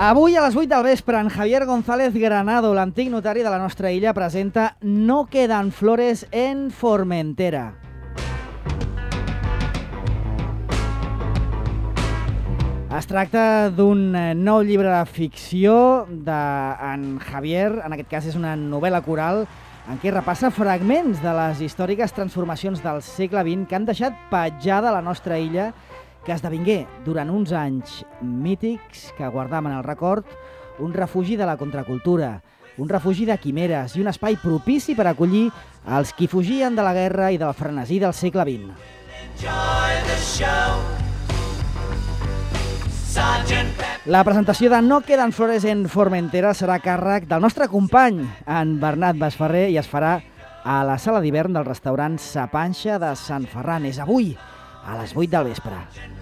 Avui a les 8 del vespre, en Javier González Granado, l'antic notari de la nostra illa, presenta No quedan flores en Formentera. Es tracta d'un nou llibre de ficció d'en Javier, en aquest cas és una novel·la coral, en què repassa fragments de les històriques transformacions del segle XX que han deixat petjada la nostra illa, que esdevingué durant uns anys mítics que guardam en el record un refugi de la contracultura, un refugi de quimeres i un espai propici per acollir els qui fugien de la guerra i del frenesí del segle XX. La presentació de No quedan flores en Formentera serà a càrrec del nostre company, en Bernat Basferrer, i es farà a la sala d'hivern del restaurant Sa Panxa de Sant Ferran. És avui, a les 8 del vespre.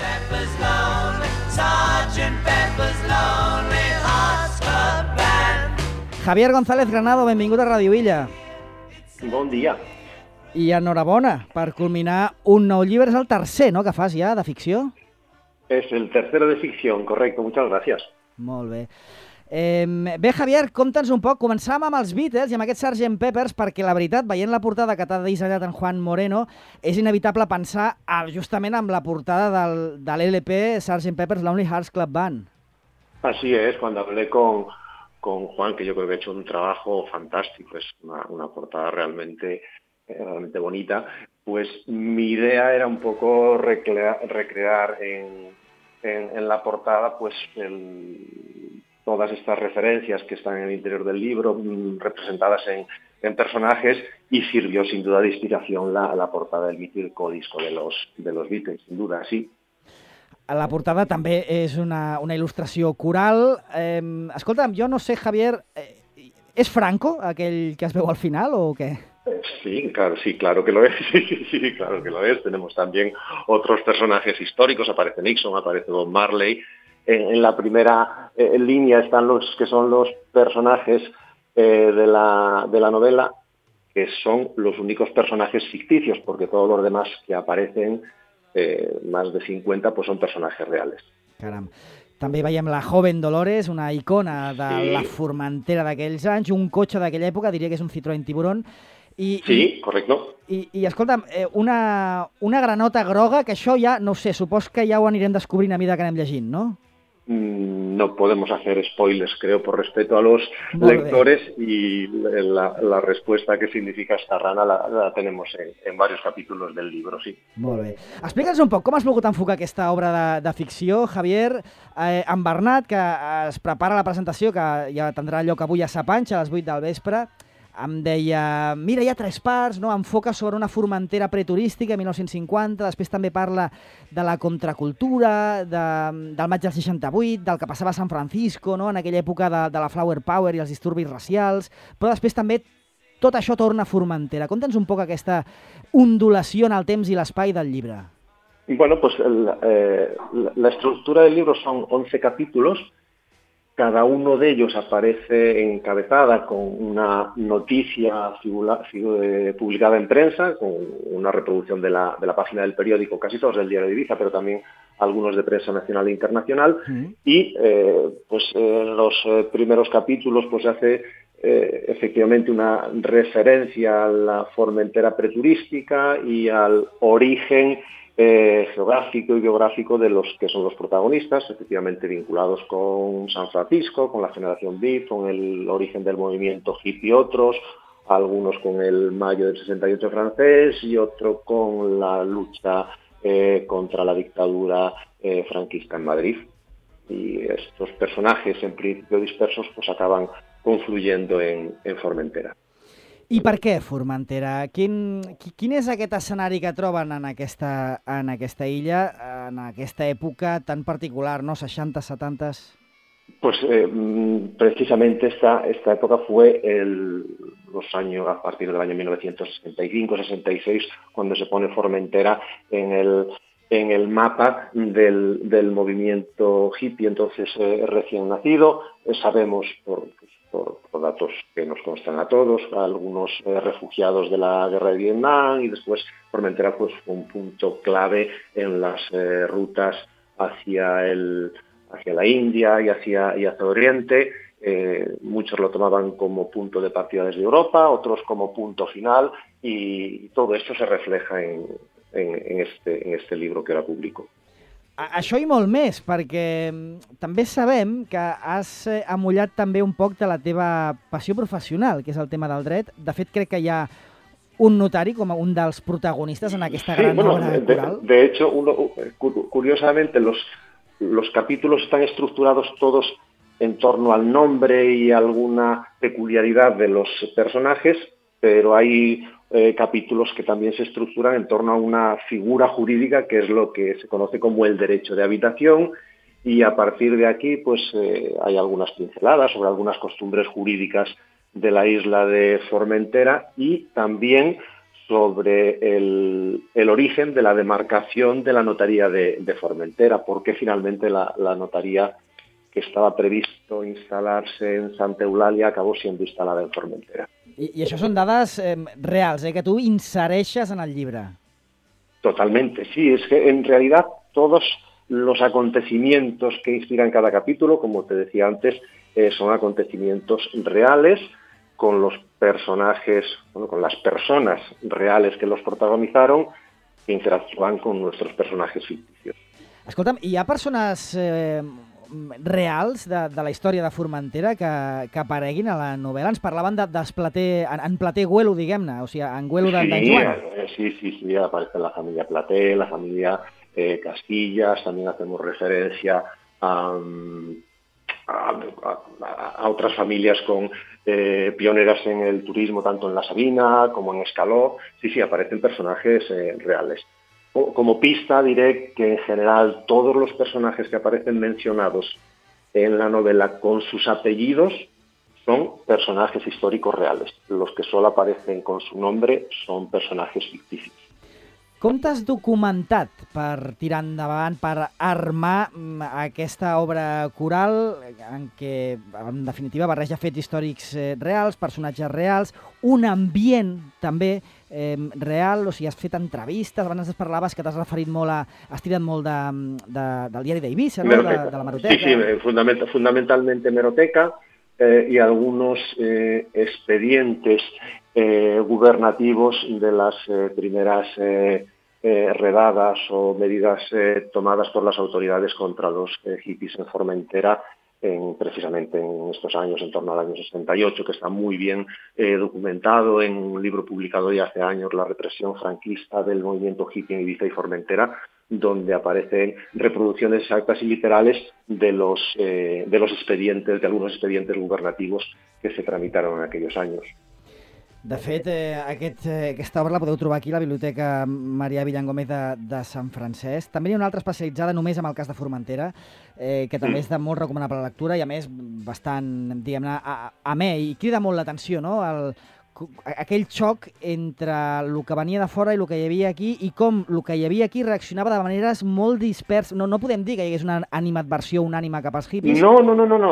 Javier González Granado, benvingut a Radio Illa. Bon dia. I enhorabona per culminar un nou llibre. És el tercer, no?, que fas ja, de ficció? Es el tercero de ficción, correcto, muchas gracias. Molt bé. Bé, Javier, conta'ns un poc. Començàvem amb els Beatles i amb aquest Sgt. Peppers, perquè la veritat, veient la portada que t'ha dissenyat en Juan Moreno, és inevitable pensar justament amb la portada de l'LP Sgt. Peppers Lonely Hearts Club Band. Así es, cuando hablé con Juan, que yo creo que ha hecho un trabajo fantástico, es una portada realmente bonita, pues mi idea era un poco recrear en la portada pues todas estas referencias que están en el interior del libro, representadas en personajes, y sirvió sin duda de inspiración la portada del mítico disco de los Beatles, sin duda, sí. La portada també és una il·lustració coral. Escolta'm, jo no sé, Javier, ¿es Franco aquell que es veu al final o què? Sí, claro que lo es. Sí, claro que lo es. Tenemos también otros personajes históricos. Aparece Nixon, aparece Bob Marley. En la primera línea están los que son los personajes de la novela, que son los únicos personajes ficticios, porque todos los demás que aparecen, más de 50, pues son personajes reales. Caram. També veiem la Joven Dolores, una icona de la Formentera d'aquells anys, un cotxe d'aquella època, diria que és un Citroën Tiburón. Sí, correcto. I escolta'm, una granota groga, que això ja, no ho sé, supos que ja ho anirem descobrint a mesura que anem llegint, no? No podemos hacer spoilers, creo, por respeto a los lectores, y la respuesta que significa esta rana la tenemos en varios capítulos del libro, sí. Molt bé. Explica'ns un poc com has volgut enfocar aquesta obra de ficció, Javier, en Bernat, que es prepara la presentació, que ja tindrà lloc avui a Sa Panxa, a les 8 del vespre. Em deia, mira, hi ha 3 parts, no? Enfoca sobre una Formentera preturística, 1950, després també parla de la contracultura, del maig del 68, del que passava a San Francisco, no?, en aquella època de la Flower Power i els disturbis racials, però després també tot això torna a Formentera. Conta'ns un poc aquesta ondulació en el temps i l'espai del llibre. Bueno, pues la estructura del libro son 11 capítulos. Cada uno de ellos aparece encabezada con una noticia publicada en prensa, con una reproducción de la página del periódico, casi todos del Diario de Ibiza, pero también algunos de prensa nacional e internacional. Y pues en los primeros capítulos pues se hace efectivamente una referencia a la Formentera preturística y al origen geográfico y biográfico de los que son los protagonistas, efectivamente vinculados con San Francisco, con la generación Beat, con el origen del movimiento hippie y otros, algunos con el mayo del 68 francés y otro con la lucha contra la dictadura franquista en Madrid. Y estos personajes, en principio dispersos, pues acaban confluyendo en Formentera. I per què Formentera? Quin és aquest escenari que troben en aquesta illa, en aquesta època tan particular, no? 60, 70... Pues precisamente esta época fue a partir del año 1965-66, cuando se pone Formentera en el mapa del movimiento hippie, entonces recién nacido. Sabemos por datos que nos constan a todos, algunos refugiados de la guerra de Vietnam, y después Formentera pues, fue un punto clave en las rutas hacia hacia la India y hacia Oriente. Muchos lo tomaban como punto de partida desde Europa, otros como punto final, y todo esto se refleja en este libro que ahora publico. Això i molt més, perquè també sabem que has amollat també un poc de la teva passió professional, que és el tema del dret. De fet, crec que hi ha un notari com un dels protagonistas en aquesta gran obra coral. De hecho, curiosamente, los capítulos están estructurados todos en torno al nombre y alguna peculiaridad de los personajes, pero hay capítulos que también se estructuran en torno a una figura jurídica que es lo que se conoce como el derecho de habitación, y a partir de aquí pues hay algunas pinceladas sobre algunas costumbres jurídicas de la isla de Formentera y también sobre el origen de la demarcación de la notaría de Formentera, porque finalmente la notaría que estaba previsto instalarse en Santa Eulàlia acabó siendo instalada en Formentera. I això són dades reals, que tu insereixes en el llibre. Totalmente, sí, es que en realidad todos los acontecimientos que inspiran cada capítulo, como te decía antes, son acontecimientos reales, con los personajes, con las personas reales que los protagonizaron, que interactúan con nuestros personajes ficticios. Escolta'm, hi ha persones reals de la història de Formentera que apareguin a la novel·la? Ens parlaven en Plater Güelo, diguem-ne, o sigui, en Güelo d'en Joan. Sí, aparece la familia Plater, la familia Castillas, también hacemos referencia a otras familias con pioneras en el turismo, tanto en La Sabina como en Escaló. Sí, aparecen personajes reales. Como pista diré que en general todos los personajes que aparecen mencionados en la novela con sus apellidos son personajes históricos reales. Los que solo aparecen con su nombre son personajes ficticios. Com t'has documentat per tirar endavant, per armar aquesta obra coral en què, en definitiva, barreja fets històrics reals, personatges reals, un ambient també real, o sigui, has fet entrevistes, abans ens parlaves que t'has referit molt has tirat molt del diari d'Eivissa, no? de la Hemeroteca. Sí, fundamentalmente Hemeroteca y algunos expedientes gubernativos de las primeras redadas o medidas tomadas por las autoridades contra los hippies en Formentera, precisamente en estos años, en torno al año 68, que está muy bien documentado en un libro publicado ya hace años, La represión franquista del movimiento hippie en Ibiza y Formentera, donde aparecen reproducciones exactas y literales de los expedientes, de algunos expedientes gubernativos que se tramitaron en aquellos años. De fet, aquesta obra la podeu trobar aquí a la Biblioteca Marià Villangómez de Sant Francesc. També hi ha una altra especialitzada només amb el cas de Formentera, que també és de molt recomanable lectura i, a més, bastant, diguem-ne, amè, i crida molt l'atenció, no?, aquell xoc entre el que venia de fora i el que hi havia aquí, i com el que hi havia aquí reaccionava de maneres molt disperses. No podem dir que hi hagués una animadversió unànime cap als hippies. No,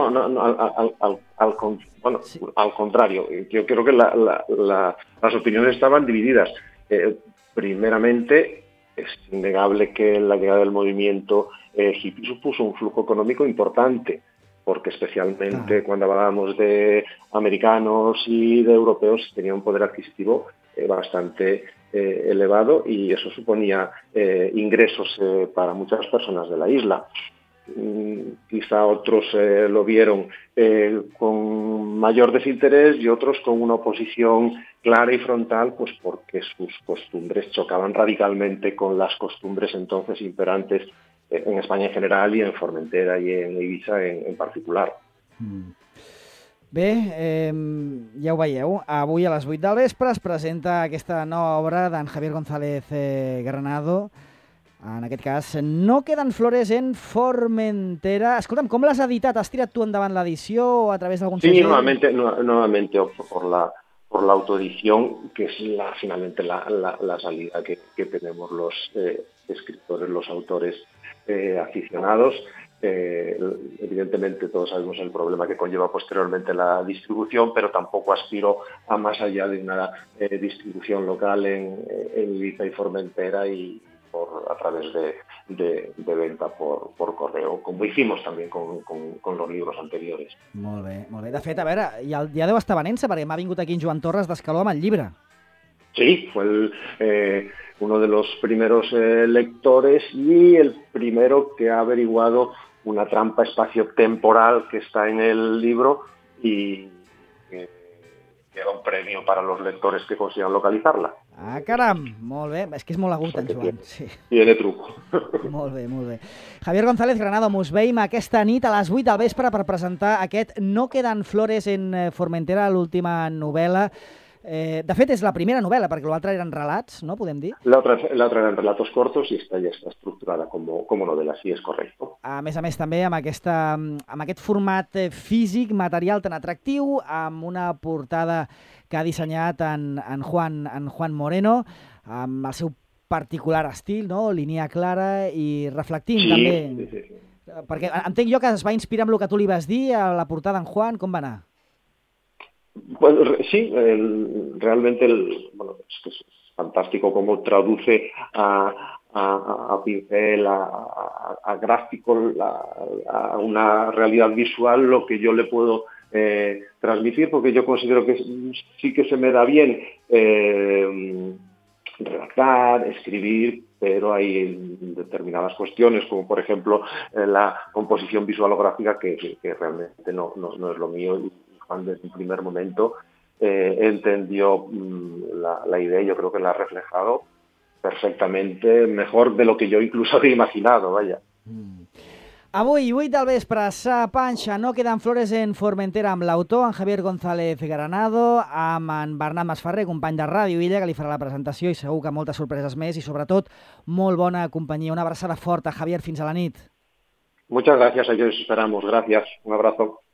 al contrario. Yo creo que las opiniones estaban divididas. Primeramente, es innegable que la llegada del movimiento hippie supuso un flujo económico importante, porque especialmente cuando hablábamos de americanos y de europeos tenía un poder adquisitivo bastante elevado, y eso suponía ingresos para muchas personas de la isla. Quizá otros lo vieron con mayor desinterés y otros con una oposición clara y frontal, pues porque sus costumbres chocaban radicalmente con las costumbres entonces imperantes en Espanya en general i en Formentera i en Eivissa en particular. Bé, ja ho veieu, avui a les 8 del vespre es presenta aquesta nova obra d'en Javier González Granado. En aquest cas, No quedan flores en Formentera. Escolta'm, com l'has editat? Has tirat tu endavant l'edició o a través d'algun segell? Sí, nuevamente opto por la autoedición, que es finalmente la salida que tenemos los escritores, los autores aficionados. Evidentemente todos sabemos el problema que conlleva posteriormente la distribución, pero tampoco aspiro a más allá de una distribución local en Ibiza y Formentera y a través de venta por correo, como hicimos también con los libros anteriores. Molt bé, molt bé. De fet, a veure, ja deu estar venent-se, perquè m'ha vingut aquí en Joan Torres d'Escaló amb el llibre. Sí, fue uno de los primeros lectores y el primero que ha averiguado una trampa espacio-temporal que está en el libro y queda un premio para los lectores que consigan localizarla. Ah, caram! Molt bé. És que és molt agut, en Joan. Sí. Tiene truco. Molt bé, molt bé. Javier González Granado, mos veiem aquesta nit a les 8 del vespre per presentar aquest No quedan flores en Formentera, l'última novel·la. De fet, és la primera novel·la, perquè l'altra eren relats, ¿no? Podem dir? La otra eran relatos cortos y esta ya está estructurada como novela, sí, es correcto. A més, també amb aquest format físic, material tan atractiu, amb una portada que ha dissenyat en Juan Moreno, amb el seu particular estil, no? Línia clara i reflectint, sí, també. Sí. Perquè entenc jo que es va inspirar amb el que tu li vas dir a la portada en Juan, com va anar? Bueno, sí, realmente es que es fantástico cómo traduce a pincel, a gráfico, a una realidad visual lo que yo le puedo transmitir, porque yo considero que sí que se me da bien redactar, escribir, pero hay determinadas cuestiones, como por ejemplo la composición visualográfica, que realmente no es lo mío. Juan desde un primer momento entendió la idea y yo creo que la ha reflejado perfectamente, mejor de lo que yo incluso había imaginado, vaya. Avui, 8 del vespre, Sa Panxa, No quedan flores en Formentera, amb l'autor, en Javier González Granado, amb en Bernat Masferrer, company de Ràdio Illa, que li farà la presentació i segur que moltes sorpreses més i sobretot molt bona companyia. Una abraçada forta, Javier, fins a la nit. Muchas gracias, a ellos esperamos. Gracias, un abrazo.